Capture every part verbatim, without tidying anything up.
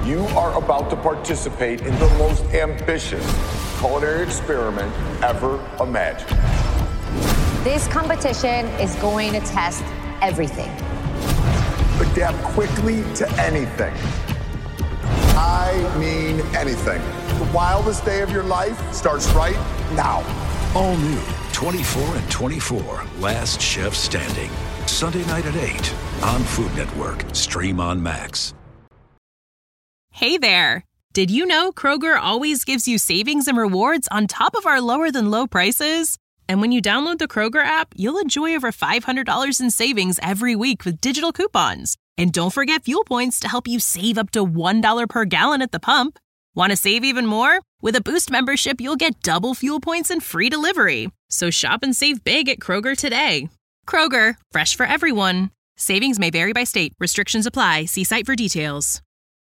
You are about to participate in the most ambitious culinary experiment ever imagined. This competition is going to test everything. Adapt quickly to anything. I mean anything. The wildest day of your life starts right now. All new twenty-four and twenty-four, Last Chef Standing. Sunday night at eight on Food Network. Stream on Max. Hey there. Did you know Kroger always gives you savings and rewards on top of our lower than low prices? And when you download the Kroger app, you'll enjoy over five hundred dollars in savings every week with digital coupons. And don't forget fuel points to help you save up to one dollar per gallon at the pump. Want to save even more? With a Boost membership, you'll get double fuel points and free delivery. So shop and save big at Kroger today. Kroger, fresh for everyone. Savings may vary by state. Restrictions apply. See site for details.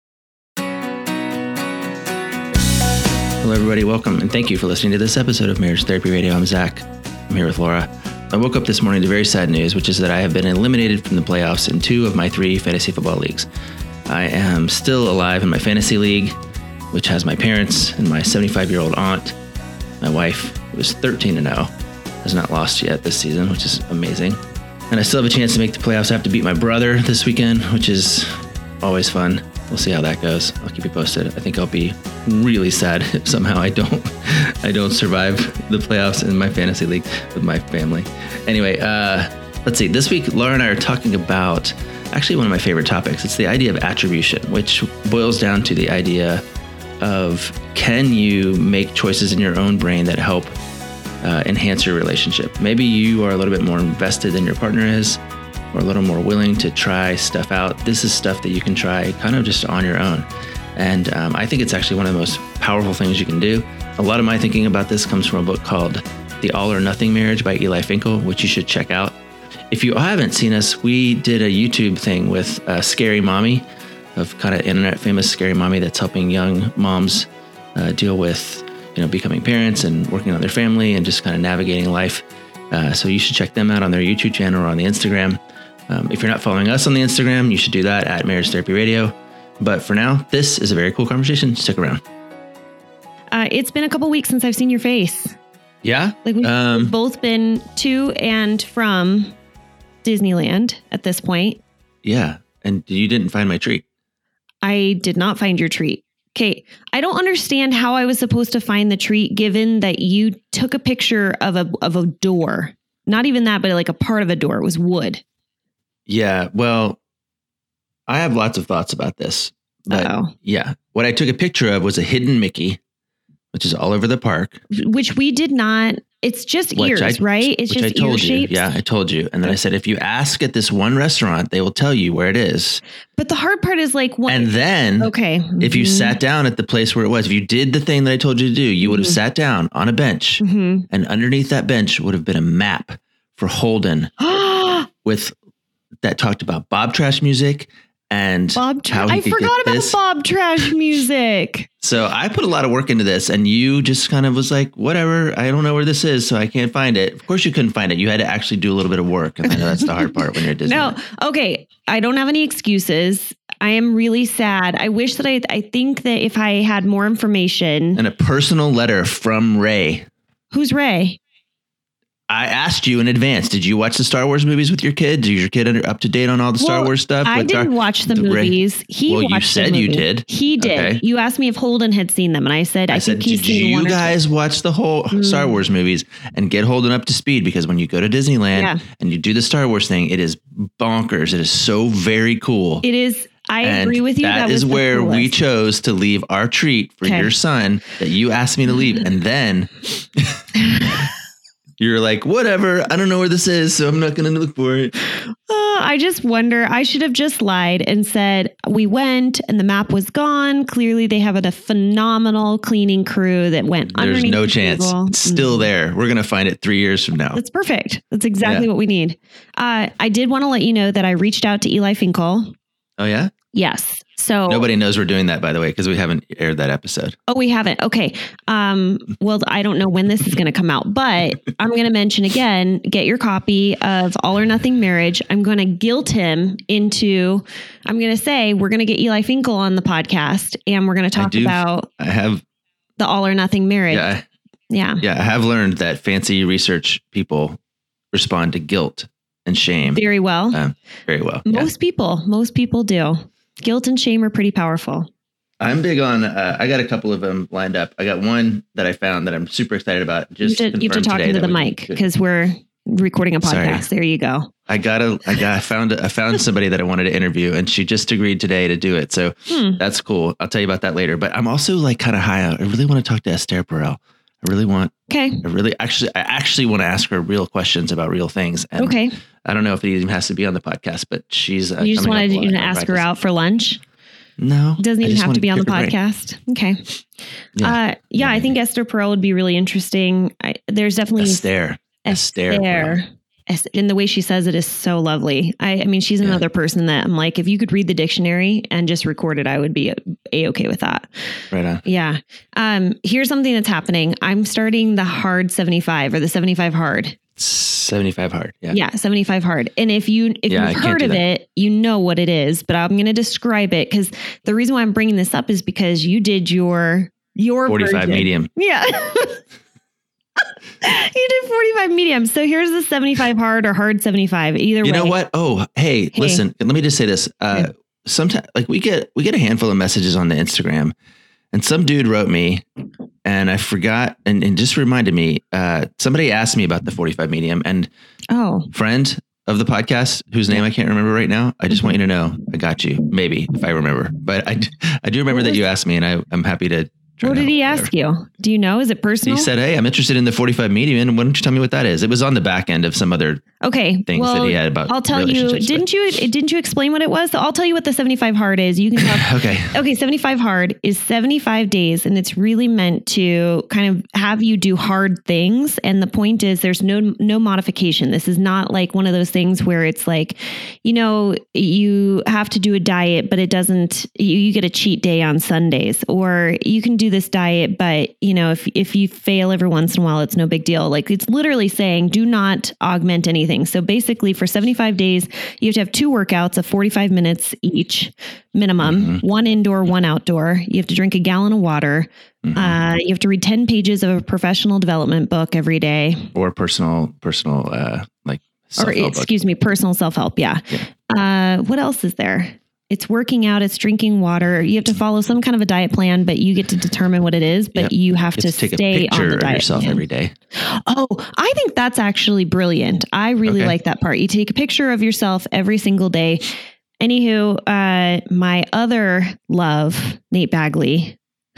Hello, everybody. Welcome, and thank you for listening to this episode of Marriage Therapy Radio. I'm Zach. I'm here with Laura. I woke up this morning to very sad news, which is that I have been eliminated from the playoffs in two of my three fantasy football leagues. I am still alive in my fantasy league, which has my parents and my seventy-five-year-old aunt. My wife, who is thirteen and oh, has not lost yet this season, which is amazing. And I still have a chance to make the playoffs. I have to beat my brother this weekend, which is always fun. We'll see how that goes. I'll keep you posted. I think I'll be really sad if somehow I don't I don't survive the playoffs in my fantasy league with my family. Anyway, uh, let's see. This week, Laura and I are talking about actually one of my favorite topics. It's the idea of attribution, which boils down to the idea of, can you make choices in your own brain that help uh, enhance your relationship? Maybe you are a little bit more invested than your partner is, or a little more willing to try stuff out. This is stuff that you can try kind of just on your own. And um, I think it's actually one of the most powerful things you can do. A lot of my thinking about this comes from a book called The All or Nothing Marriage by Eli Finkel, which you should check out. If you haven't seen us, we did a YouTube thing with uh, Scary Mommy, of kind of internet famous Scary Mommy, that's helping young moms uh, deal with, you know, becoming parents and working on their family and just kind of navigating life. Uh, so you should check them out on their YouTube channel or on the Instagram. Um, if you're not following us on the Instagram, you should do that at Marriage Therapy Radio. But for now, this is a very cool conversation. Stick around. Uh, it's been a couple weeks since I've seen your face. Yeah? Like we've um, both been to and from Disneyland at this point. Yeah. And you didn't find my treat. I did not find your treat. Okay. I don't understand how I was supposed to find the treat, given that you took a picture of a of a door. Not even that, but like a part of a door. It was wood. Yeah, well, I have lots of thoughts about this. But Uh-oh. yeah, what I took a picture of was a hidden Mickey, which is all over the park. Which we did not. It's just Which ears, I, right? It's which just I told ear you. shapes. Yeah, I told you. And then I said, if you ask at this one restaurant, they will tell you where it is. But the hard part is like, what? And then okay, if you mm-hmm. sat down at the place where it was, if you did the thing that I told you to do, you would have mm-hmm. sat down on a bench, mm-hmm. and underneath that bench would have been a map for Holden with that talked about Bob Trash music and Bob Tra- how he I could forgot get about this. Bob Trash music. So I put a lot of work into this, and you just kind of was like, whatever, I don't know where this is, so I can't find it. Of course you couldn't find it. You had to actually do a little bit of work. And I know that's the hard part when you're at Disney. No. Okay. I don't have any excuses. I am really sad. I wish that I, I think that if I had more information. And a personal letter from Ray. Who's Ray? I asked you in advance, did you watch the Star Wars movies with your kids? Is your kid under, up to date on all the Star well, Wars stuff? I with didn't Dar- watch the, the movies. Ray- He well, watched you said the you movies. did. He did. Okay. You asked me if Holden had seen them, and I said, I, I think said, he's did seen you one or guys two. watch the whole Mm. Star Wars movies and get Holden up to speed? Because when you go to Disneyland Yeah. and you do the Star Wars thing, it is bonkers. It is so very cool. It is. I And agree with you. That, that is was the where we coolest. chose to leave our treat for Okay. your son that you asked me to leave. And then you're like, whatever, I don't know where this is, so I'm not going to look for it. Uh, I just wonder, I should have just lied and said we went and the map was gone. Clearly they have a phenomenal cleaning crew that went There's underneath no the chance. table. It's still Mm. there. We're going to find it three years from now. That's perfect. That's exactly Yeah. what we need. Uh, I did want to let you know that I reached out to Eli Finkel. Oh, yeah? Yes. So nobody knows we're doing that, by the way, because we haven't aired that episode. Oh, we haven't. Okay. Um, well, I don't know when this is going to come out, but I'm going to mention again, get your copy of All or Nothing Marriage. I'm going to guilt him into, I'm going to say, we're going to get Eli Finkel on the podcast and we're going to talk I do, about I have the All or Nothing Marriage. Yeah. Yeah. Yeah. I have learned that fancy research people respond to guilt and shame. Very well. Um, very well. Most yeah. people, most people do. Guilt and shame are pretty powerful. I'm big on, uh, I got a couple of them lined up. I got one that I found that I'm super excited about. Just you have to, you have to talk into the mic because we're recording a podcast. Sorry. There you go. I got a, I got, I found, I found somebody that I wanted to interview and she just agreed today to do it. So hmm. that's cool. I'll tell you about that later, but I'm also like kind of high out. I really want to talk to Esther Perel. I really want, okay. I really actually, I actually want to ask her real questions about real things. And okay. I don't know if it even has to be on the podcast, but she's, uh, you just wanted you to ask her out for lunch. No, it doesn't even have to be on the podcast. Okay. Yeah. Uh, yeah, yeah. I think Esther Perel would be really interesting. I, there's definitely Esther. Esther. Esther. And the way she says it is so lovely. I, I mean, she's another yeah. person that I'm like, if you could read the dictionary and just record it, I would be a-okay with that. Right on. Yeah. Um, here's something that's happening. I'm starting the hard seventy-five or the seventy-five hard. seventy-five hard. Yeah. Yeah. seventy-five hard. And if you, if yeah, you've heard of it, you know what it is, but I'm going to describe it because the reason why I'm bringing this up is because you did your, your forty-five version. Medium. Yeah. You did forty-five medium. So here's the seventy-five hard or hard seventy-five. Either you way. You know what? Oh, hey, hey, listen, let me just say this. Uh, yeah. Sometimes like we get, we get a handful of messages on the Instagram and some dude wrote me and I forgot and, and just reminded me, uh, somebody asked me about the forty-five medium and oh, friend of the podcast whose name I can't remember right now. I just mm-hmm. want you to know I got you. Maybe if I remember, but I, I do remember that you asked me and I, I'm happy to. What did he ask you? Do you know? Is it personal? He said, "Hey, I'm interested in the forty-five medium. And why don't you tell me what that is?" It was on the back end of some other okay things well, that he had about. I'll tell you. Didn't you? Didn't you explain what it was? So I'll tell you what the seventy-five hard is. You can talk. okay. Okay. seventy-five hard is seventy-five days, and it's really meant to kind of have you do hard things. And the point is, there's no no modification. This is not like one of those things where it's like, you know, you have to do a diet, but it doesn't. You, you get a cheat day on Sundays, or you can do this diet, but But, you know, if if you fail every once in a while, it's no big deal. Like it's literally saying do not augment anything. So basically for seventy-five days, you have to have two workouts of forty-five minutes each minimum, mm-hmm. one indoor, one outdoor. You have to drink a gallon of water. Mm-hmm. Uh, you have to read ten pages of a professional development book every day. Or personal, personal, uh, like, or excuse book. me, personal self-help. Yeah. yeah. Uh, what else is there? It's working out, it's drinking water. You have to follow some kind of a diet plan, but you get to determine what it is, but yep. you have to, to take stay a picture on the diet of yourself plan. Every day. Oh, I think that's actually brilliant. I really okay. like that part. You take a picture of yourself every single day. Anywho, uh, my other love, Nate Bagley,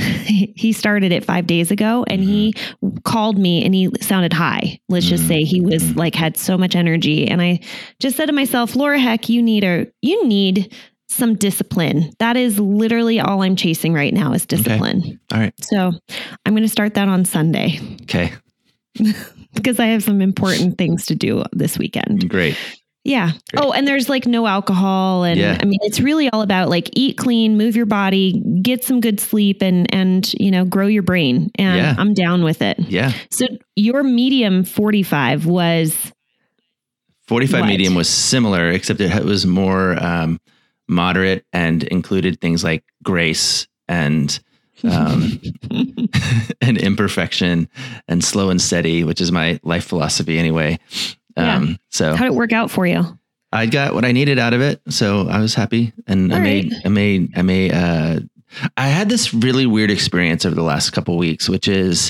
he started it five days ago and mm-hmm. he called me and he sounded high. Let's mm-hmm. just say he was like, had so much energy. And I just said to myself, Laura Heck, you need a, you need some discipline. That is literally all I'm chasing right now is discipline. Okay. All right. So I'm going to start that on Sunday. Okay. Because I have some important things to do this weekend. Great. Yeah. Great. Oh, and there's like no alcohol. And yeah. I mean, it's really all about like eat clean, move your body, get some good sleep and, and, you know, grow your brain. And yeah. I'm down with it. Yeah. So your medium forty-five was forty-five what? Medium was similar, except it was more, um, moderate and included things like grace and um, and imperfection and slow and steady, which is my life philosophy anyway. Um, yeah. So how did it work out for you? I got what I needed out of it, so I was happy. And All I made, right. I made, I made, uh, I had this really weird experience over the last couple of weeks, which is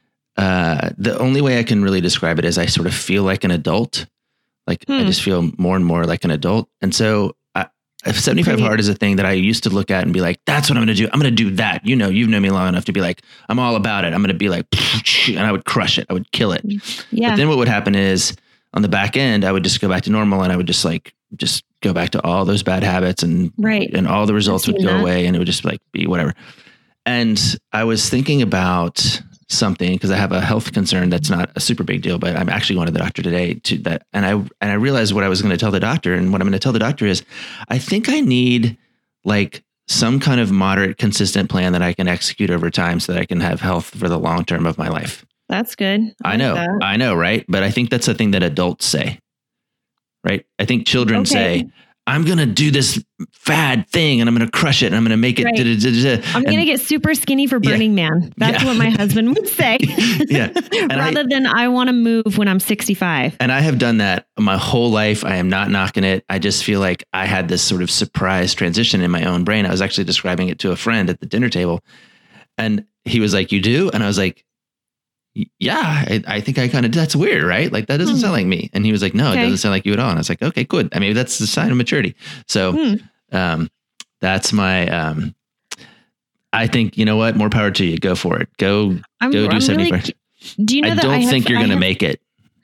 uh, the only way I can really describe it is I sort of feel like an adult. Like hmm. I just feel more and more like an adult, and so. seventy-five Pretty. hard is a thing that I used to look at and be like, that's what I'm going to do. I'm going to do that. You know, you've known me long enough to be like, I'm all about it. I'm going to be like, and I would crush it. I would kill it. Yeah. But then what would happen is on the back end, I would just go back to normal and I would just like, just go back to all those bad habits and, right. and all the results would go that. away and it would just like be whatever. And I was thinking about something because I have a health concern that's not a super big deal, but I'm actually going to the doctor today to that. And I, and I realized what I was going to tell the doctor. And what I'm going to tell the doctor is I think I need like some kind of moderate, consistent plan that I can execute over time so that I can have health for the long term of my life. That's good. I, I know, like I know, right? But I think that's the thing that adults say, right? I think children okay. say, I'm going to do this fad thing and I'm going to crush it and I'm going to make it. Right. Da, da, da, da. I'm going to get super skinny for Burning yeah. Man. That's yeah. what my husband would say. yeah. And Rather I, than I want to move when I'm sixty-five. And I have done that my whole life. I am not knocking it. I just feel like I had this sort of surprise transition in my own brain. I was actually describing it to a friend at the dinner table and he was like, you do? And I was like, yeah, I, I think I kind of, that's weird, right? Like that doesn't hmm. sound like me. And he was like, no, okay. It doesn't sound like you at all. And I was like, okay, good. I mean, that's the sign of maturity. So hmm. um, that's my, um, I think, you know what, more power to you. Go for it. Go, I'm, go do I'm seventy-five. Really, do you know I that don't I have, think you're going to make it.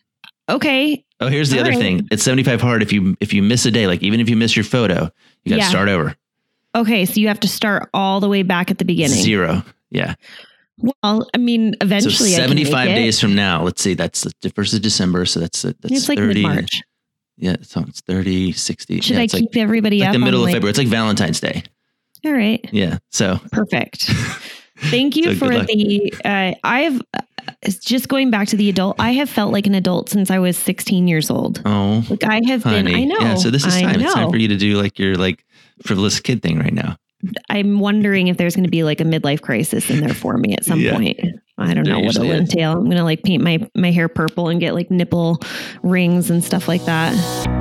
Okay. Oh, here's the all other right. thing. It's seventy-five hard. If you, if you miss a day, like even if you miss your photo, you got to yeah. start over. Okay. So you have to start all the way back at the beginning. Zero. Yeah. Well, I mean, eventually, so seventy-five I can make days it. from now. Let's see. That's the first of December. So that's that's it's like thirty. Mid-March. Yeah, so it's thirty, sixty. Should yeah, I it's keep like, everybody like up? the middle of like, February. It's like Valentine's Day. All right. Yeah. So perfect. Thank you so for the. Uh, I've uh, just going back to the adult. I have felt like an adult since I was sixteen years old. Oh, like I have honey. been. I know. Yeah. So this is I time. know. It's time for you to do like your like frivolous kid thing right now. I'm wondering if there's going to be like a midlife crisis in there for me at some yeah. point. I don't know what it'll is. entail. I'm going to like paint my, my hair purple and get like nipple rings and stuff like that.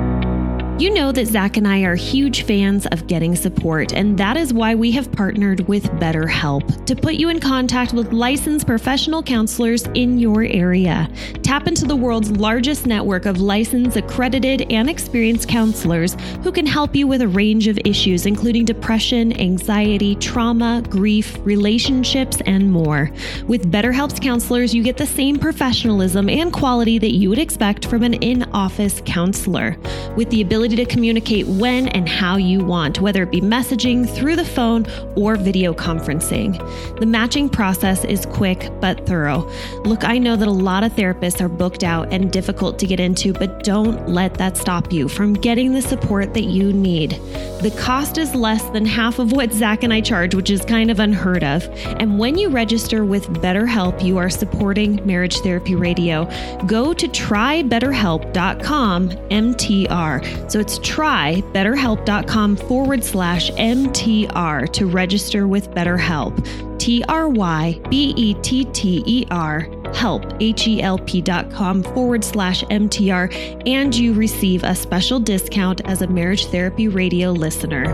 You know that Zach and I are huge fans of getting support, and that is why we have partnered with BetterHelp to put you in contact with licensed professional counselors in your area. Tap into the world's largest network of licensed, accredited, and experienced counselors who can help you with a range of issues, including depression, anxiety, trauma, grief, relationships, and more. With BetterHelp's counselors, you get the same professionalism and quality that you would expect from an in-office counselor, with the ability to communicate when and how you want, whether it be messaging, through the phone, or video conferencing. The matching process is quick but thorough. Look, I know that a lot of therapists are booked out and difficult to get into, but don't let that stop you from getting the support that you need. The cost is less than half of what Zach and I charge, which is kind of unheard of. And when you register with BetterHelp, you are supporting Marriage Therapy Radio. Go to try better help dot com M T R. So it's trybetterhelp.com forward slash MTR to register with BetterHelp. T R Y B E T T E R help, H E L P dot com forward slash M T R, and you receive a special discount as a Marriage Therapy Radio listener.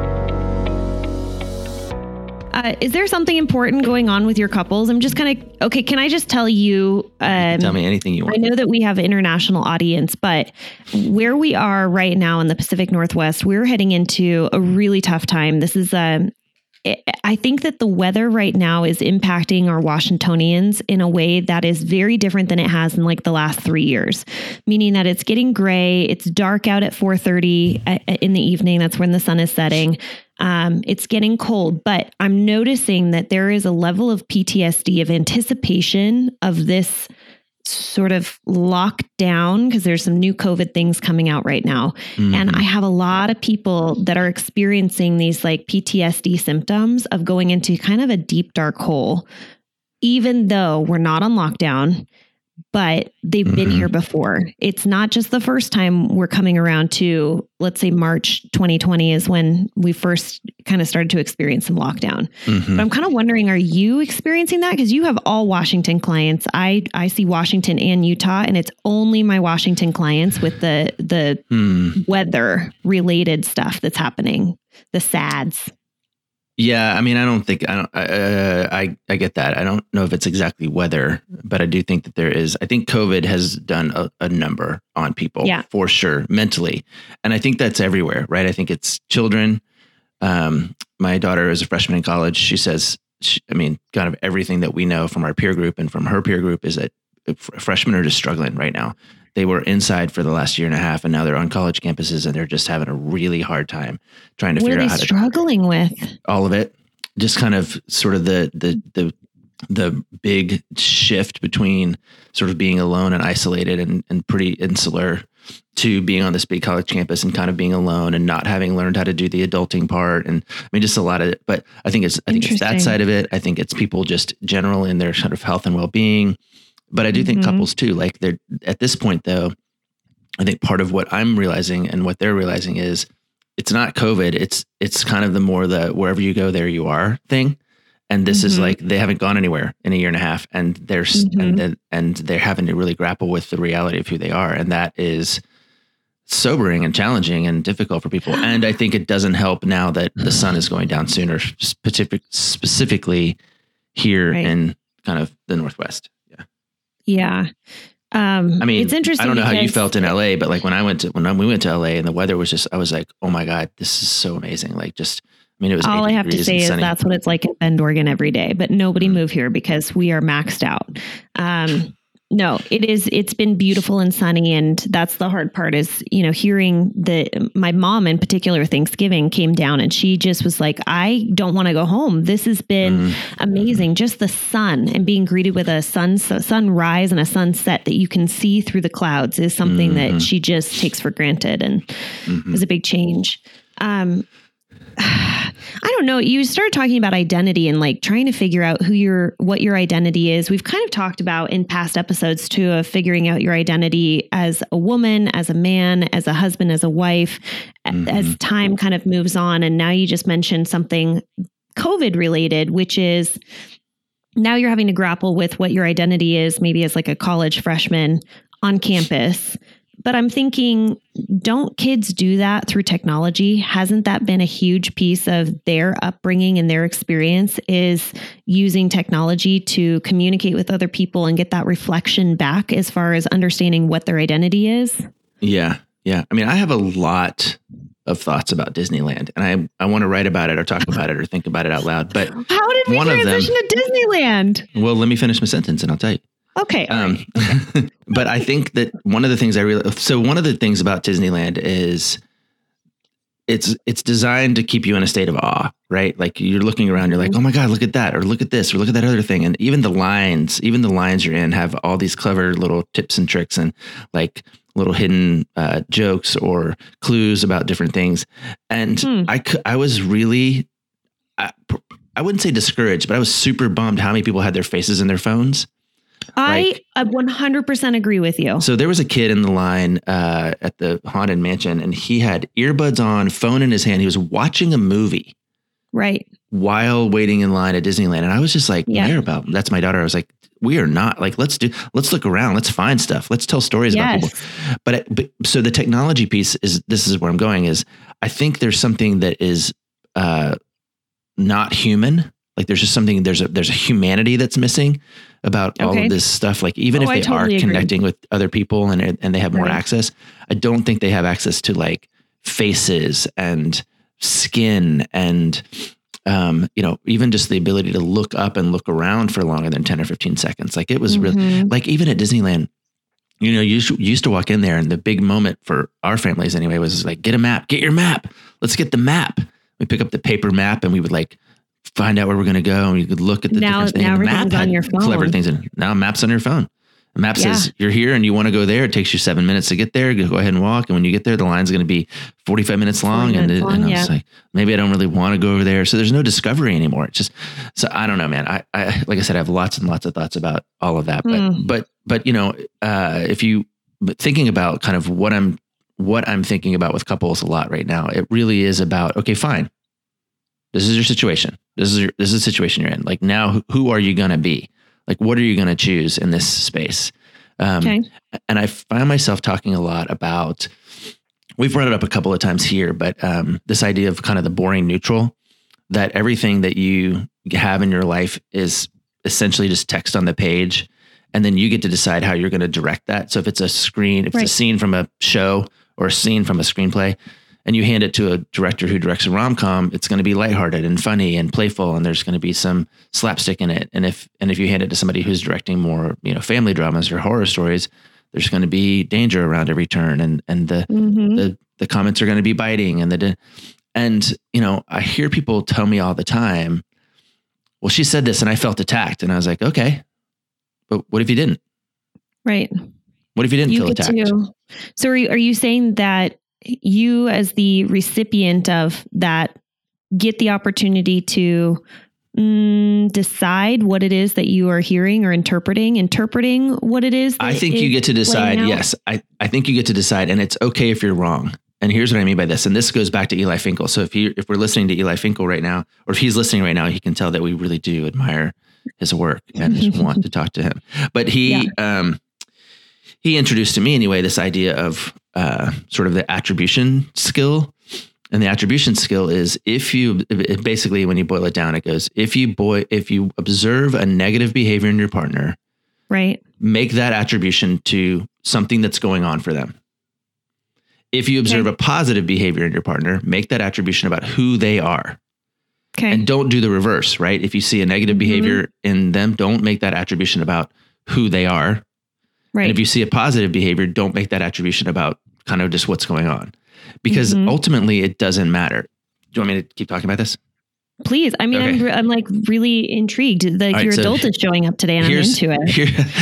Uh, is there something important going on with your couples? I'm just kind of, okay, can I just tell you? Um, you tell me anything you want. I know that we have an international audience, but where we are right now in the Pacific Northwest, we're heading into a really tough time. This is, um, I think that the weather right now is impacting our Washingtonians in a way that is very different than it has in like the last three years, meaning that it's getting gray. It's dark out at four thirty in the evening. That's when the sun is setting. Um, it's getting cold, but I'm noticing that there is a level of P T S D, of anticipation of this sort of lockdown, because there's some new COVID things coming out right now. Mm-hmm. And I have a lot of people that are experiencing these like P T S D symptoms of going into kind of a deep, dark hole, even though we're not on lockdown, but they've mm-hmm. been here before. It's not just the first time we're coming around to, let's say March twenty twenty is when we first kind of started to experience some lockdown. Mm-hmm. But I'm kind of wondering, are you experiencing that? Because you have all Washington clients. I, I see Washington and Utah, and it's only my Washington clients with the, the mm. weather related stuff that's happening, the S A Ds. Yeah, I mean, I don't think I don't. Uh, I I get that. I don't know if it's exactly weather, but I do think that there is. I think COVID has done a, a number on people, yeah. for sure, mentally, and I think that's everywhere, right? I think it's children. Um, my daughter is a freshman in college. She says, she, I mean, kind of everything that we know from our peer group and from her peer group is that freshmen are just struggling right now. They were inside for the last year and a half, and now they're on college campuses, and they're just having a really hard time trying to what figure are out they how to struggling with all of it. Just kind of sort of the the the the big shift between sort of being alone and isolated and and pretty insular to being on this big college campus and kind of being alone and not having learned how to do the adulting part. And I mean, just a lot of it, but I think it's, I think it's that side of it. I think it's people just general in their sort of health and well-being, but I do think mm-hmm. couples too, like they're at this point though, I think part of what I'm realizing and what they're realizing is it's not COVID. It's, it's kind of the more the, wherever you go, there you are thing. And this mm-hmm. is like, they haven't gone anywhere in a year and a half, and they're, mm-hmm. and, and, and they're having to really grapple with the reality of who they are. And that is sobering and challenging and difficult for people. And I think it doesn't help now that the sun is going down sooner, specific, specifically here right. in kind of the Northwest. Yeah. Yeah. Um, I mean, it's interesting. I don't know because, how you felt in L A, but like when I went to, when we went to L A and the weather was just, I was like, oh my God, this is so amazing. Like just, I mean, it was all I have to say is sunny. That's what it's like in Bend, Oregon every day, but nobody mm-hmm. move here because we are maxed out. Um, no, it is, it's been beautiful and sunny. And that's the hard part is, you know, hearing the, my mom in particular, Thanksgiving came down and she just was like, I don't want to go home. This has been mm-hmm. amazing. Just the sun and being greeted with a sun, sunrise and a sunset that you can see through the clouds is something mm-hmm. that she just takes for granted. And mm-hmm. it was a big change. Um, I don't know. You started talking about identity and like trying to figure out who your, what your identity is. We've kind of talked about in past episodes too, of figuring out your identity as a woman, as a man, as a husband, as a wife, mm-hmm. as time kind of moves on. And now you just mentioned something COVID related, which is now you're having to grapple with what your identity is, maybe as like a college freshman on campus. But I'm thinking, don't kids do that through technology? Hasn't that been a huge piece of their upbringing and their experience is using technology to communicate with other people and get that reflection back as far as understanding what their identity is? Yeah. Yeah. I mean, I have a lot of thoughts about Disneyland and I, I want to write about it or talk about it or think about it out loud. But how did we one transition of them, to Disneyland? Well, let me finish my sentence and I'll tell you. Okay. Um, okay. But I think that one of the things I really, so one of the things about Disneyland is it's, it's designed to keep you in a state of awe, right? Like you're looking around, you're like, oh my God, look at that, or look at this, or look at that other thing. And even the lines, even the lines you're in have all these clever little tips and tricks and like little hidden uh, jokes or clues about different things. And hmm. I, I was really, I, I wouldn't say discouraged, but I was super bummed how many people had their faces in their phones. I like, one hundred percent agree with you. So there was a kid in the line uh, at the Haunted Mansion and he had earbuds on, phone in his hand. He was watching a movie. Right. While waiting in line at Disneyland. And I was just like, yeah. Maribel, that's my daughter. I was like, we are not like, let's do, let's look around. Let's find stuff. Let's tell stories yes. about people. But, it, but so the technology piece is, this is where I'm going is I think there's something that is uh, not human. Like there's just something, there's a, there's a humanity that's missing about all okay. of this stuff. Like even oh, if they totally are agree. connecting with other people and and they have more right. access, I don't think they have access to like faces and skin and, um, you know, even just the ability to look up and look around for longer than ten or fifteen seconds. Like it was mm-hmm. really like even at Disneyland, you know, you used, to, you used to walk in there and the big moment for our families anyway was like, get a map, get your map. Let's get the map. We pick up the paper map and we would like find out where we're going to go and you could look at the now, different things. Now the everything's map on your phone. Clever things. And now maps on your phone. The map yeah. says you're here and you want to go there. It takes you seven minutes to get there. Go ahead and walk. And when you get there, the line's going to be forty-five minutes long. minutes and, it, long, and I yeah. was like, maybe I don't really want to go over there. So there's no discovery anymore. It's just, so I don't know, man. I, I like I said, I have lots and lots of thoughts about all of that. But, mm. but, but, you know, uh, if you, but thinking about kind of what I'm, what I'm thinking about with couples a lot right now, it really is about, okay, fine. This is your situation. This is your, this is the situation you're in. Like now, who, who are you going to be? Like, what are you going to choose in this space? Um, okay. And I find myself talking a lot about, we've brought it up a couple of times here, but um, this idea of kind of the boring neutral, that everything that you have in your life is essentially just text on the page. And then you get to decide how you're going to direct that. So if it's a screen, if right. it's a scene from a show or a scene from a screenplay, and you hand it to a director who directs a rom-com, it's going to be lighthearted and funny and playful, and there's going to be some slapstick in it. And if and if you hand it to somebody who's directing more, you know, family dramas or horror stories, there's going to be danger around every turn, and and the mm-hmm. the the comments are going to be biting, and the and you know, I hear people tell me all the time, well, she said this and I felt attacked, and I was like, okay, but what if you didn't? Right. What if you didn't you feel get attacked? to. So are you, are you saying that you as the recipient of that get the opportunity to mm, decide what it is that you are hearing or interpreting, interpreting what it is? I think you get to decide. Yes, I, I think you get to decide, and it's okay if you're wrong. And here's what I mean by this. And this goes back to Eli Finkel. So if you, if we're listening to Eli Finkel right now, or if he's listening right now, he can tell that we really do admire his work and just want to talk to him. But he, yeah. um, he introduced to me anyway, this idea of uh, sort of the attribution skill. And the attribution skill is if you, it basically, when you boil it down, it goes, if you boy, if you observe a negative behavior in your partner, right, make that attribution to something that's going on for them. If you observe okay. a positive behavior in your partner, make that attribution about who they are. Okay. And don't do the reverse, right? If you see a negative mm-hmm. behavior in them, don't make that attribution about who they are. Right. And if you see a positive behavior, don't make that attribution about kind of just what's going on. Because mm-hmm. ultimately it doesn't matter. Do you want me to keep talking about this? Please. I mean, okay. I'm, re- I'm like really intrigued. Like right, your so adult is showing up today and I'm into it.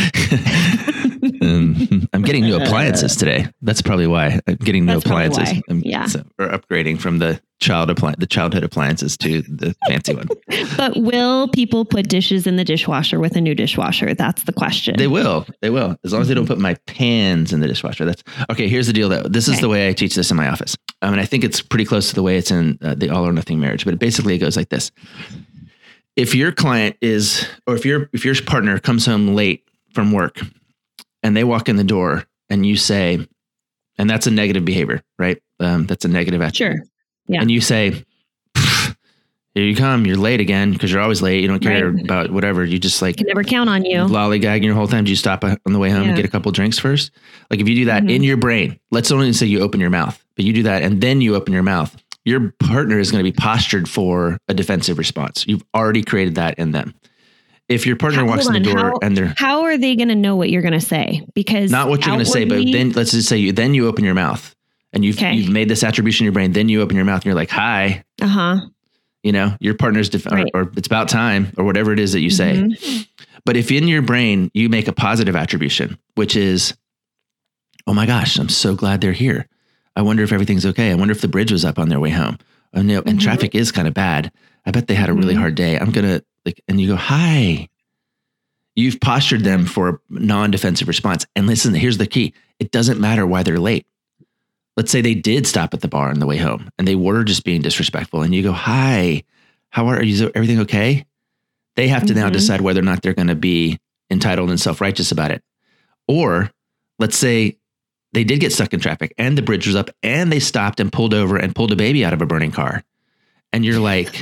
Here, um, I'm getting new appliances today. That's probably why I'm getting new That's appliances. Why. I'm, yeah. So we're upgrading from the child appli- the childhood appliances to the fancy one. But will people put dishes in the dishwasher with a new dishwasher? That's the question. They will. They will. As long as they don't put my pans in the dishwasher. That's okay. Here's the deal though. This is okay. the way I teach this in my office. I mean, I think it's pretty close to the way it's in uh, the All or Nothing Marriage, but it basically it goes like this. If your client is, or if your, if your partner comes home late from work and they walk in the door and you say, and that's a negative behavior, right? Um, that's a negative attitude. Sure. Yeah. And you say, here you come, you're late again because you're always late. You don't care right. about whatever. You just like can never count on you. Lollygagging your whole time. Do you stop on the way home yeah. and get a couple drinks first? Like if you do that mm-hmm. in your brain, let's only say you open your mouth, but you do that and then you open your mouth. Your partner is going to be postured for a defensive response. You've already created that in them. If your partner Hold walks on, in the door how, and they're how are they going to know what you're going to say? Because not what you're going to say, but then let's just say you then you open your mouth and you've okay. you've made this attribution in your brain. Then you open your mouth and you're like, "Hi." Uh huh. You know, your partner's def- right. or, or it's about time or whatever it is that you mm-hmm. say. But if in your brain you make a positive attribution, which is, "Oh my gosh, I'm so glad they're here. I wonder if everything's okay. I wonder if the bridge was up on their way home. Oh no, and mm-hmm. traffic is kind of bad. I bet they had a really mm-hmm. hard day. I'm gonna like," and you go, "Hi." You've postured them for a non-defensive response. And listen, here's the key. It doesn't matter why they're late. Let's say they did stop at the bar on the way home and they were just being disrespectful. And you go, "Hi, how are you? Everything okay?" They have to mm-hmm. now decide whether or not they're going to be entitled and self-righteous about it. Or let's say they did get stuck in traffic and the bridge was up and they stopped and pulled over and pulled a baby out of a burning car. And you're like,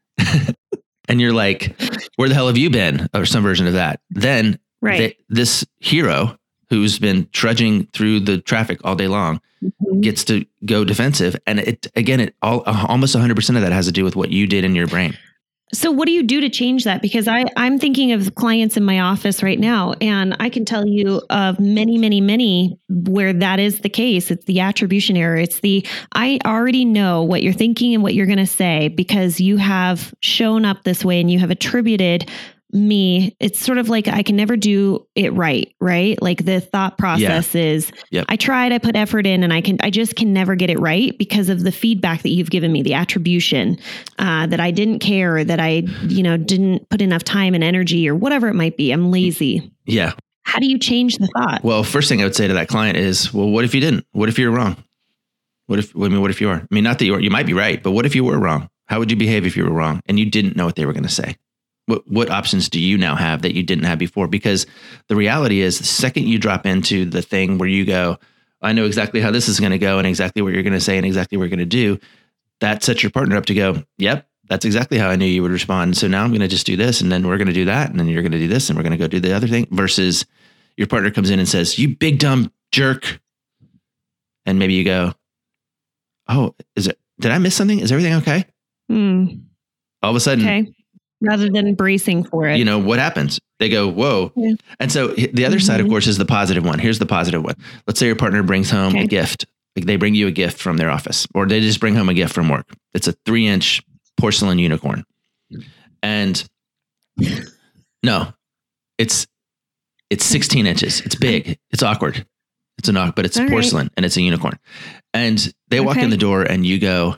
and you're like, "Where the hell have you been?" Or some version of that. Then right. they, this hero who's been trudging through the traffic all day long mm-hmm. gets to go defensive. And it, again, it all, almost one hundred percent of that has to do with what you did in your brain. So what do you do to change that? Because I, I'm thinking of clients in my office right now, and I can tell you of many, many, many where that is the case. It's the attribution error. It's the, I already know what you're thinking and what you're going to say because you have shown up this way and you have attributed me. It's sort of like I can never do it right, right? Like the thought process yeah. is yep. I tried, I put effort in and I can, I just can never get it right because of the feedback that you've given me, the attribution, uh, that I didn't care, that I, you know, didn't put enough time and energy or whatever it might be. I'm lazy. Yeah. How do you change the thought? Well, first thing I would say to that client is, well, what if you didn't? What if you're wrong? What if, I mean, what if you are? I mean, not that you are, you might be right, but what if you were wrong? How would you behave if you were wrong and you didn't know what they were going to say? What what options do you now have that you didn't have before? Because the reality is the second you drop into the thing where you go, "I know exactly how this is going to go and exactly what you're going to say and exactly what you're going to do," that sets your partner up to go, "Yep, that's exactly how I knew you would respond. So now I'm going to just do this and then we're going to do that. And then you're going to do this and we're going to go do the other thing," versus your partner comes in and says, "You big dumb jerk." And maybe you go, "Oh, is it, did I miss something? Is everything okay?" Mm. All of a sudden, okay. Rather than bracing for it. You know, what happens? They go, "Whoa." Yeah. And so the other mm-hmm. side, of course, is the positive one. Here's the positive one. Let's say your partner brings home okay. a gift. Like they bring you a gift from their office, or they just bring home a gift from work. It's a three inch porcelain unicorn. And no, it's, it's sixteen inches. It's big. It's awkward. It's an but it's All porcelain right. and it's a unicorn. And they walk Okay. in the door and you go,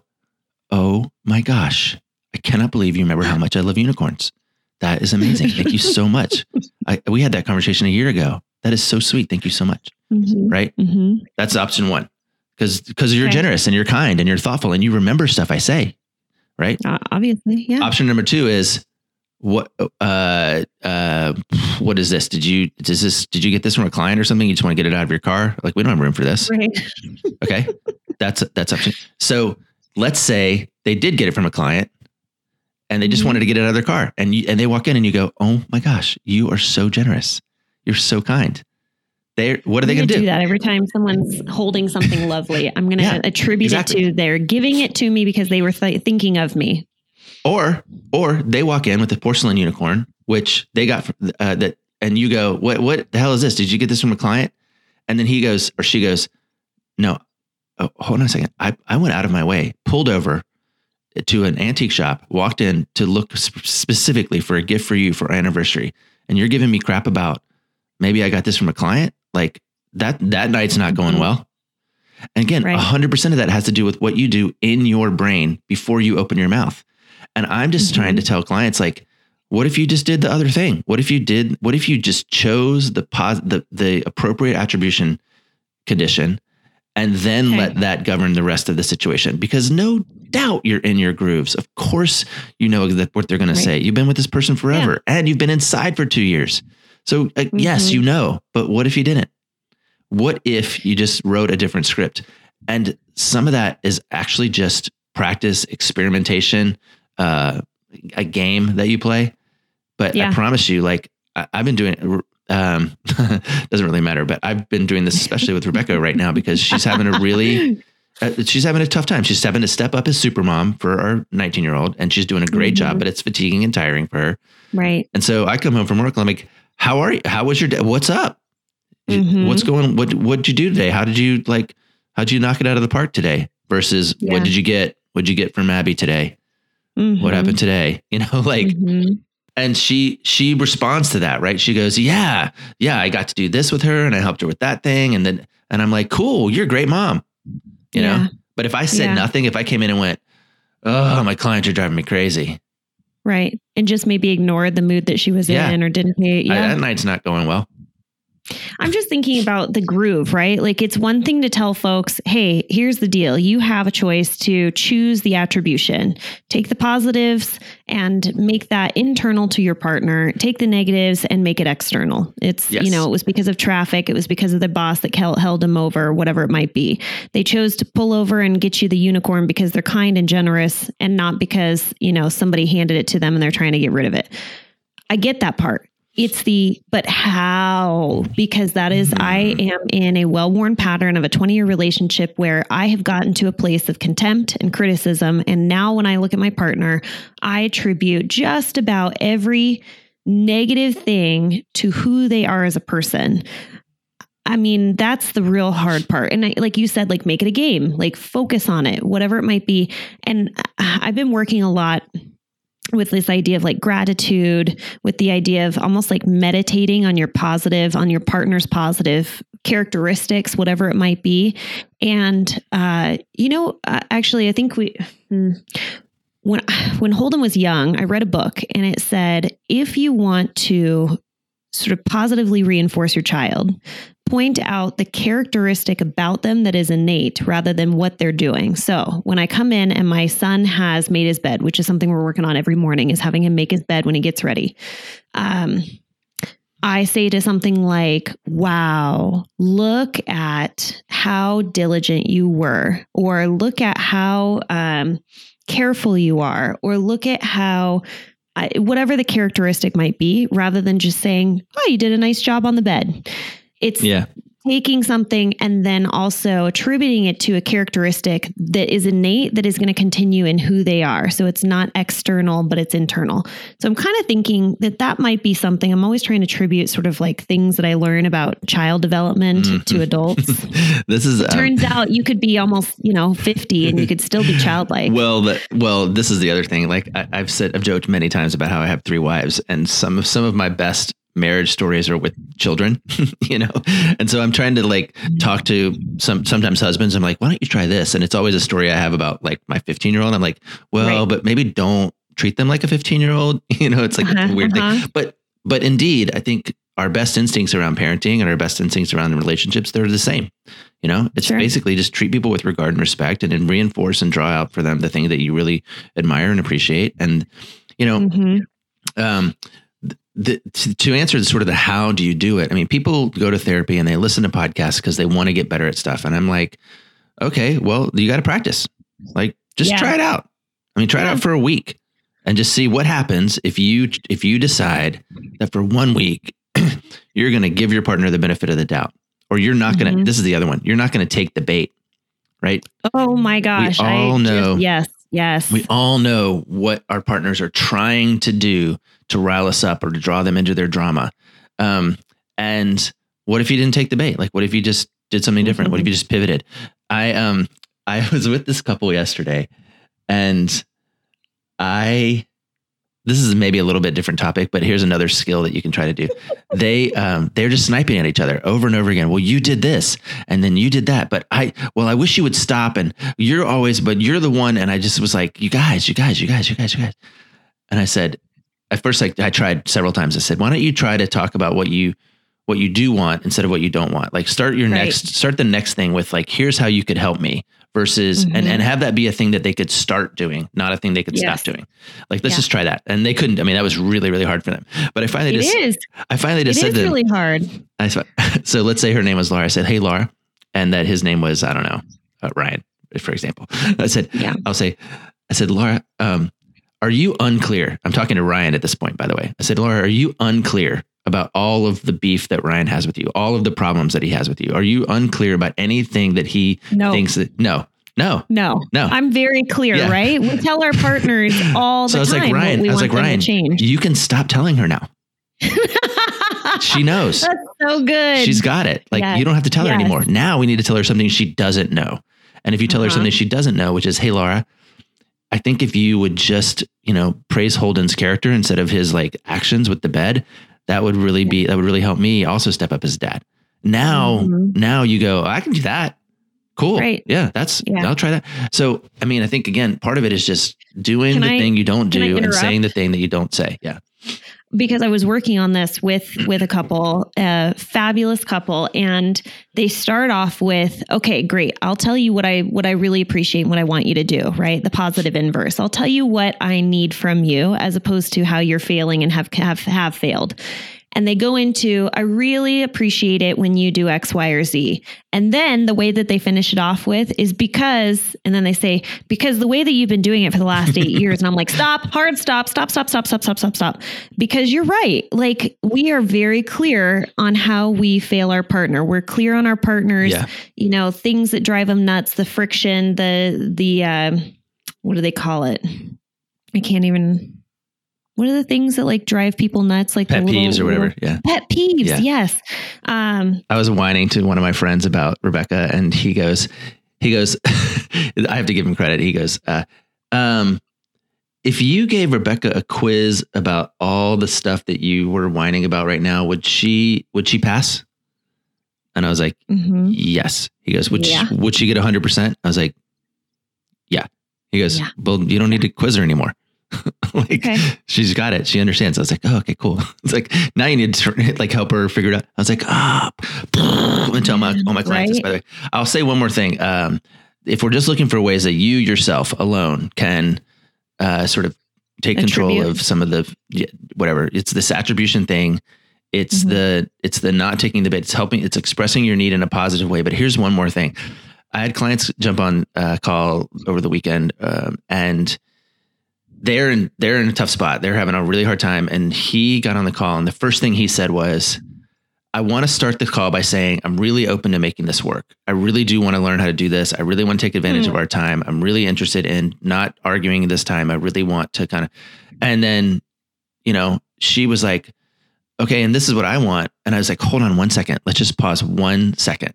oh my gosh, I cannot believe you remember how much I love unicorns. That is amazing. Thank you so much. I, we had that conversation a year ago. That is so sweet. Thank you so much. Mhm. Right? Mhm. That's option one. Because because you're Okay. generous and you're kind and you're thoughtful and you remember stuff I say. Right? Uh, obviously, yeah. Option number two is what uh uh what is this? Did you does this did you get this from a client or something? You just want to get it out of your car? Like, we don't have room for this. Right. Okay. That's that's option. So let's say they did get it from a client and they just Mhm. wanted to get it out of their car. And you and they walk in and you go, oh my gosh, you are so generous. You're so kind. They what are they I'm gonna gonna do? do that every time someone's holding something lovely. I'm gonna Yeah, attribute exactly. it to they're giving it to me because they were th- thinking of me. Or or they walk in with a porcelain unicorn, which they got from, uh, that, and you go, what what the hell is this? Did you get this from a client? And then he goes, or she goes, no, oh, hold on a second. I, I went out of my way, pulled over to an antique shop, walked in to look sp- specifically for a gift for you for our anniversary. And you're giving me crap about maybe I got this from a client. Like that, that night's not going well. And again, a Right. hundred percent of that has to do with what you do in your brain before you open your mouth. And I'm just Mhm. trying to tell clients, like, what if you just did the other thing? What if you did, what if you just chose the pos the, the appropriate attribution condition and then Okay. let that govern the rest of the situation? Because no doubt you're in your grooves. Of course, you know that what they're going Right. to say. You've been with this person forever and you've been inside for two years. So uh, yes, Mhm. you know, but what if you didn't? What if you just wrote a different script? And some of that is actually just practice, experimentation, uh, a game that you play. But Yeah. I promise you, like I, I've been doing, um, doesn't really matter, but I've been doing this, especially with Rebecca right now, because she's having a really, uh, she's having a tough time. She's having to step up as super mom for our nineteen year old, and she's doing a great Mhm. job, but it's fatiguing and tiring for her. Right. And so I come home from work and I'm like, how are you? How was your day? What's up? Mhm. What's going, what, what did you do today? How did you like, how'd you knock it out of the park today versus Yeah. what did you get? What'd you get from Abby today? Mhm. What happened today? You know, like, Mhm. and she, she responds to that, right? She goes, yeah, yeah, I got to do this with her and I helped her with that thing. And then, and I'm like, cool, you're a great mom, you Yeah. know? But if I said Yeah. nothing, if I came in and went, oh, my clients are driving me crazy. Right. And just maybe ignored the mood that she was Yeah. in or didn't pay. I, Yeah. that night's not going well. I'm just thinking about the groove, right? Like it's one thing to tell folks, hey, here's the deal. You have a choice to choose the attribution, take the positives and make that internal to your partner, take the negatives and make it external. It's, Yes. you know, it was because of traffic. It was because of the boss that held held them over, whatever it might be. They chose to pull over and get you the unicorn because they're kind and generous and not because, you know, somebody handed it to them and they're trying to get rid of it. I get that part. It's the, but how? Because that is, I am in a well-worn pattern of a twenty year relationship where I have gotten to a place of contempt and criticism. And now when I look at my partner, I attribute just about every negative thing to who they are as a person. I mean, that's the real hard part. And I, like you said, like make it a game, like focus on it, whatever it might be. And I've been working a lot with this idea of like gratitude, with the idea of almost like meditating on your positive, on your partner's positive characteristics, whatever it might be. And, uh, you know, uh, actually, I think we, hmm, when, when Holden was young, I read a book and it said, if you want to sort of positively reinforce your child, point out the characteristic about them that is innate rather than what they're doing. So when I come in and my son has made his bed, which is something we're working on every morning, is having him make his bed when he gets ready. Um, I say to something like, wow, look at how diligent you were, or look at how um, careful you are, or look at how I, whatever the characteristic might be, rather than just saying, oh, you did a nice job on the bed. It's Yeah. taking something and then also attributing it to a characteristic that is innate, that is going to continue in who they are. So it's not external, but it's internal. So I'm kind of thinking that that might be something. I'm always trying to attribute sort of like things that I learn about child development Mhm. to adults. This is, It um, turns out you could be almost, you know, fifty and you could still be childlike. Well, the, well, this is the other thing. Like I, I've said, I've joked many times about how I have three wives, and some of some of my best marriage stories are with children, you know? And so I'm trying to like talk to some, sometimes husbands. I'm like, why don't you try this? And it's always a story I have about like my fifteen year old. I'm like, well, right. but maybe don't treat them like a fifteen year old. You know, it's like uh-huh, a weird uh-huh. thing. But, but indeed, I think our best instincts around parenting and our best instincts around relationships, they're the same. You know, it's sure. basically just treat people with regard and respect, and then reinforce and draw out for them the thing that you really admire and appreciate. And, you know, mm-hmm. um, the, to, to answer the sort of the, how do you do it? I mean, people go to therapy and they listen to podcasts because they want to get better at stuff. And I'm like, okay, well, you got to practice, like, just yeah. try it out. I mean, try yeah. it out for a week and just see what happens if you, if you decide that for one week, you're going to give your partner the benefit of the doubt, or you're not going to, mm-hmm. this is the other one. You're not going to take the bait, right? Oh my gosh. We all I know. Just, yes. Yes. We all know what our partners are trying to do to rile us up or to draw them into their drama. Um, and what if you didn't take the bait? Like, what if you just did something different? Mm-hmm. What if you just pivoted? I, um, I was with this couple yesterday, and I, this is maybe a little bit different topic, but here's another skill that you can try to do. They, um, they're just sniping at each other over and over again. Well, you did this and then you did that, but I, well, I wish you would stop, and you're always, but you're the one. And I just was like, you guys, you guys, you guys, you guys, you guys. And I said, at first, like I tried several times. I said, why don't you try to talk about what you, what you do want instead of what you don't want? Like start your right. next, start the next thing with like, here's how you could help me. Versus mm-hmm. and, and have that be a thing that they could start doing, not a thing they could yes. stop doing. Like, let's yeah. just try that. And they couldn't. I mean, that was really, really hard for them. But I finally it just, is. I finally just it said is that. really hard. I, so let's say her name was Laura. I said, hey, Laura. And that his name was, I don't know, uh, Ryan, for example. I said, yeah. I'll say, I said, Laura, um, are you unclear? I'm talking to Ryan at this point, by the way. I said, Laura, are you unclear about all of the beef that Ryan has with you? All of the problems that he has with you? Are you unclear about anything that he no. thinks that, no. No, no, no. I'm very clear, yeah. right? We tell our partners all so the time. So I was like, Ryan, what we I was want like, Ryan, to change. You can stop telling her now. She knows. That's so good. She's got it. Like yes. you don't have to tell yes. her anymore. Now we need to tell her something she doesn't know. And if you tell uh-huh. her something she doesn't know, which is, hey, Laura, I think if you would just, you know, praise Holden's character instead of his like actions with the bed, that would really be, that would really help me also step up as dad. Now, mm-hmm. now you go, I can do that. Cool. Right. Yeah, that's, yeah. I'll try that. So, I mean, I think again, part of it is just doing can the I, thing you don't do and saying the thing that you don't say. Yeah. Because I was working on this with, with a couple, a fabulous couple, and they start off with, okay, great. I'll tell you what I, what I really appreciate and what I want you to do, right? The positive inverse. I'll tell you what I need from you as opposed to how you're failing and have, have, have failed. And they go into, I really appreciate it when you do X, Y, or Z. And then the way that they finish it off with is because, and then they say, because the way that you've been doing it for the last eight years. And I'm like, stop, hard stop, stop, stop, stop, stop, stop, stop, stop. Because you're right. Like we are very clear on how we fail our partner. We're clear on our partners, yeah. you know, things that drive them nuts, the friction, the, the, uh, what do they call it? I can't even... What are the things that like drive people nuts? Like pet the little, peeves or whatever. Yeah. Pet peeves. Yeah. Yes. Um, I was whining to one of my friends about Rebecca, and he goes, he goes, I have to give him credit. He goes, uh, um, if you gave Rebecca a quiz about all the stuff that you were whining about right now, would she, would she pass? And I was like, mm-hmm. yes. He goes, would, yeah. she, would she get a hundred percent? I was like, yeah. He goes, yeah. well, you don't need to quiz her anymore. like okay. she's got it. She understands. I was like, oh, okay, cool. It's like, now you need to like help her figure it out. I was like, ah, oh, and tell my, all my clients right? this, by the way. I'll say one more thing. Um, if we're just looking for ways that you yourself alone can uh, sort of take Attribute. control of some of the, whatever, it's this attribution thing. It's mm-hmm. the, it's the not taking the bait. It's helping, it's expressing your need in a positive way. But here's one more thing. I had clients jump on a call over the weekend um, and they're in, they're in a tough spot. They're having a really hard time. And he got on the call. And the first thing he said was, I want to start the call by saying, I'm really open to making this work. I really do want to learn how to do this. I really want to take advantage mm. of our time. I'm really interested in not arguing this time. I really want to kind of, and then, you know, she was like, okay, and this is what I want. And I was like, hold on one second. Let's just pause one second.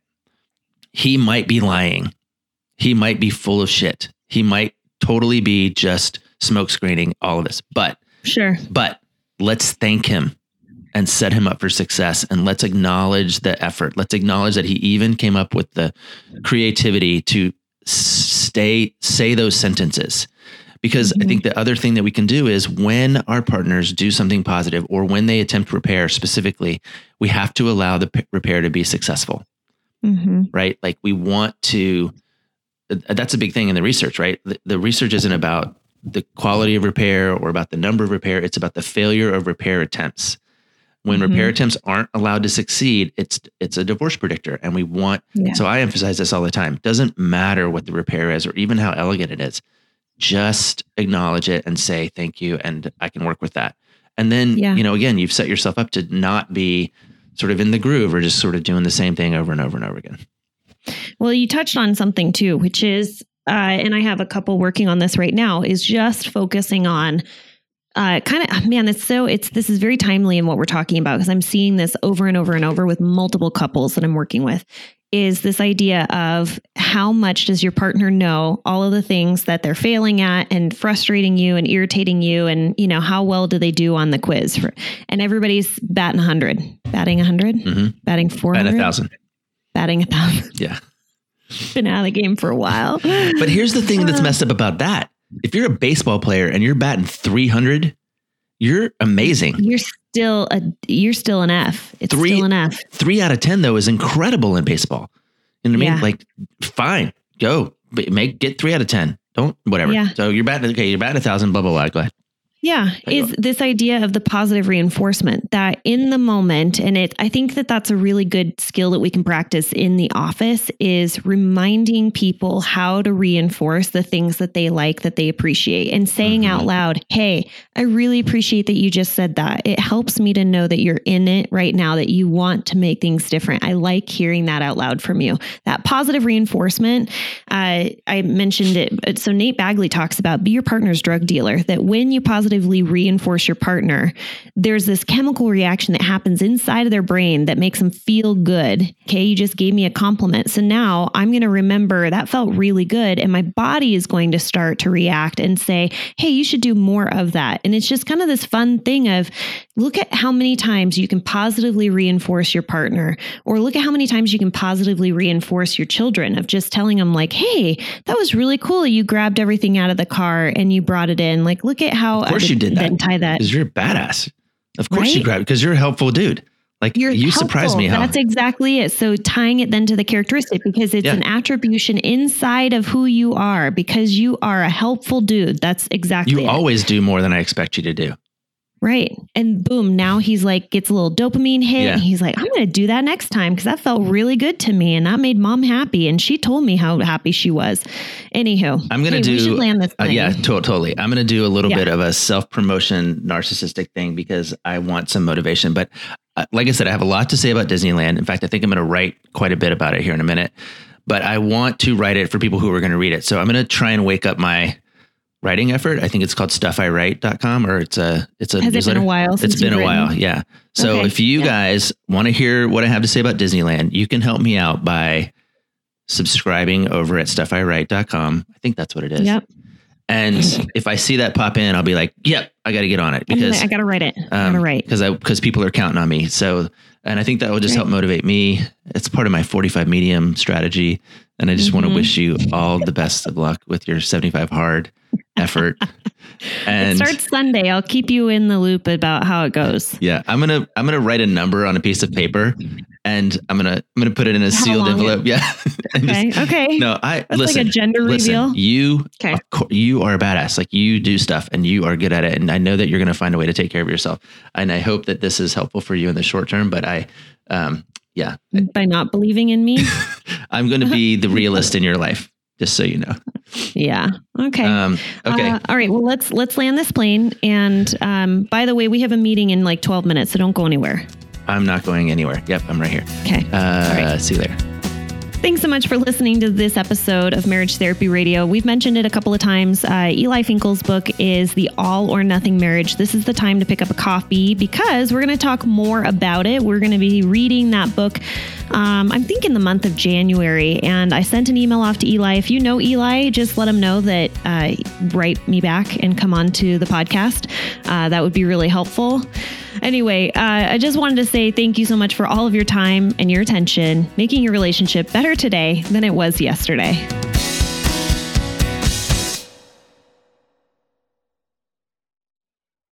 He might be lying. He might be full of shit. He might totally be just smoke screening all of this, but sure. But let's thank him and set him up for success. And let's acknowledge the effort. Let's acknowledge that he even came up with the creativity to stay, say those sentences. Because mm-hmm. I think the other thing that we can do is when our partners do something positive or when they attempt repair specifically, we have to allow the p- repair to be successful, mm-hmm. right? Like we want to, that's a big thing in the research, right? The, the research isn't about the quality of repair or about the number of repair. It's about the failure of repair attempts. When mm-hmm. repair attempts aren't allowed to succeed, it's it's a divorce predictor. And we want, yeah. so I emphasize this all the time. Doesn't matter what the repair is or even how elegant it is. Just acknowledge it and say, thank you. And I can work with that. And then, yeah. you know, again, you've set yourself up to not be sort of in the groove or just sort of doing the same thing over and over and over again. Well, you touched on something too, which is, uh, and I have a couple working on this right now, is just focusing on uh, kind of, man, it's so, it's, this is very timely in what we're talking about because I'm seeing this over and over and over with multiple couples that I'm working with. Is this idea of how much does your partner know all of the things that they're failing at and frustrating you and irritating you, and you know how well do they do on the quiz? For, and everybody's batting a hundred, batting a hundred, mm-hmm. batting four hundred, batting a thousand, batting a thousand. Yeah, been out of the game for a while. But here's the thing that's messed up about that: if you're a baseball player and you're batting three hundred, you're amazing. You're still a you're still an F. It's three, still an F. Three out of ten though is incredible in baseball. You know what yeah. I mean? Like, fine, go make get three out of ten. Don't whatever. Yeah. So you're batting okay. You're batting a thousand. Blah blah blah. Go ahead. Yeah, is this idea of the positive reinforcement that in the moment, and it, I think that that's a really good skill that we can practice in the office, is reminding people how to reinforce the things that they like, that they appreciate, and saying mm-hmm. out loud, hey, I really appreciate that you just said that. It helps me to know that you're in it right now, that you want to make things different. I like hearing that out loud from you. That positive reinforcement, uh, I mentioned it. So Nate Bagley talks about be your partner's drug dealer, that when you positively reinforce your partner, there's this chemical reaction that happens inside of their brain that makes them feel good. Okay, you just gave me a compliment. So now I'm going to remember that felt really good. And my body is going to start to react and say, hey, you should do more of that. And it's just kind of this fun thing of look at how many times you can positively reinforce your partner, or look at how many times you can positively reinforce your children of just telling them like, hey, that was really cool. You grabbed everything out of the car and you brought it in. Like, look at how Of course you did that. Tie that. Because you're a badass. Of course right? you grab it because you're a helpful dude. Like you're you helpful. Surprised me. How That's exactly it. So tying it then to the characteristic, because it's yeah. an attribution inside of who you are, because you are a helpful dude. That's exactly You it. always do more than I expect you to do. Right. And boom, now he's like, gets a little dopamine hit. Yeah. And he's like, I'm going to do that next time because that felt really good to me. And that made mom happy. And she told me how happy she was. Anywho, I'm going to hey, do, we should land this uh, yeah, to- totally. I'm going to do a little yeah. bit of a self-promotion narcissistic thing because I want some motivation. But uh, like I said, I have a lot to say about Disneyland. In fact, I think I'm going to write quite a bit about it here in a minute. But I want to write it for people who are going to read it. So I'm going to try and wake up my writing effort. I think it's called stuff I write dot com, or it's a, it's a Has newsletter. It been a while since It's been a written? while. Yeah. So okay. if you yeah. guys want to hear what I have to say about Disneyland, you can help me out by subscribing over at stuff I write dot com. I think that's what it is. Yep. And if I see that pop in, I'll be like, yep, I got to get on it because I got to write it. I um, got to write because I, because people are counting on me. So, and I think that will just right. help motivate me. It's part of my forty-five medium strategy. And I just mm-hmm. want to wish you all the best of luck with your seventy-five hard effort. And it starts Sunday. I'll keep you in the loop about how it goes. Yeah. I'm going to, I'm going to write a number on a piece of paper and I'm going to, I'm going to put it in a how sealed envelope. It? Yeah. Okay. Just, okay. No, I That's listen, like a gender listen, reveal. You, okay. Are, you are a badass. Like you do stuff and you are good at it. And I know that you're going to find a way to take care of yourself. And I hope that this is helpful for you in the short term, but I, um, yeah. By not believing in me? I'm going to be the realist in your life, just so you know. Yeah. Okay. Um, okay. Uh, all right. Well, let's, let's land this plane. And um, by the way, we have a meeting in like twelve minutes, so don't go anywhere. I'm not going anywhere. Yep. I'm right here. Okay. Uh, all right. See you later. Thanks so much for listening to this episode of Marriage Therapy Radio. We've mentioned it a couple of times. Uh, Eli Finkel's book is The All or Nothing Marriage. This is the time to pick up a copy because we're going to talk more about it. We're going to be reading that book, um, I'm thinking the month of January. And I sent an email off to Eli. If you know Eli, just let him know that uh, write me back and come on to the podcast. Uh, that would be really helpful. Anyway, uh, I just wanted to say thank you so much for all of your time and your attention, making your relationship better today than it was yesterday.